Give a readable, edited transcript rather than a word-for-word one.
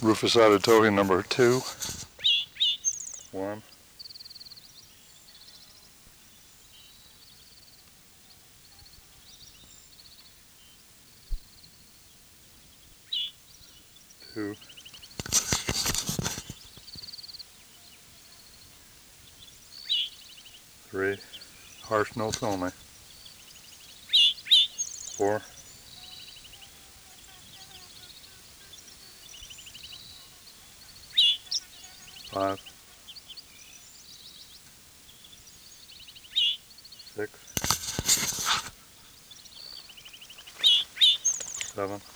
Rufus Auditohi number 2. 1. 2. 3. Harsh notes only. 4. 5. 6. 7.